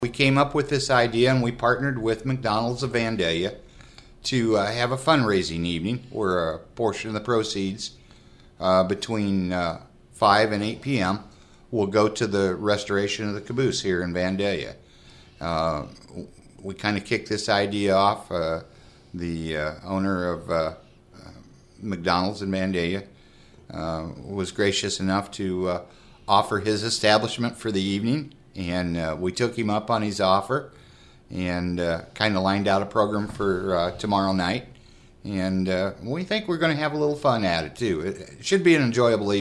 We came up with this idea and we partnered with McDonald's of Vandalia to have a fundraising evening where a portion of the proceeds between 5 and 8 p.m. will go to the restoration of the caboose here in Vandalia. We kind of kicked this idea off. The owner of McDonald's in Vandalia was gracious enough to offer his establishment for the evening, and we took him up on his offer and kind of lined out a program for tomorrow night. And we think we're going to have a little fun at it too. It should be an enjoyable evening.